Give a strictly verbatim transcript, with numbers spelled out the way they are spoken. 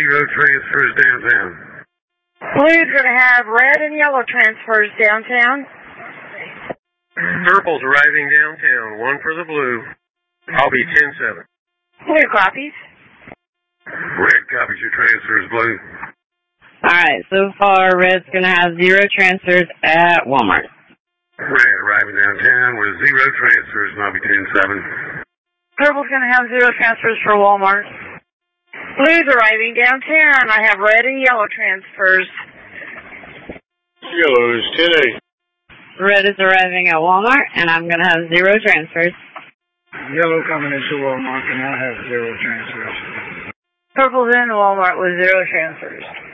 zero transfers downtown. Blue's going to have red and yellow transfers downtown. Purple's arriving downtown, one for the blue. I'll be ten seven. Blue copies. Red copies your transfers, blue. Alright, so far red's going to have zero transfers at Walmart. Red arriving downtown with zero transfers, and I'll be ten seven. Purple's going to have zero transfers for Walmart. Blue's arriving downtown. I have red and yellow transfers. Yellow's ten eight. Red is arriving at Walmart, and I'm going to have zero transfers. Yellow coming into Walmart, and I have zero transfers. Purple's in Walmart with zero transfers.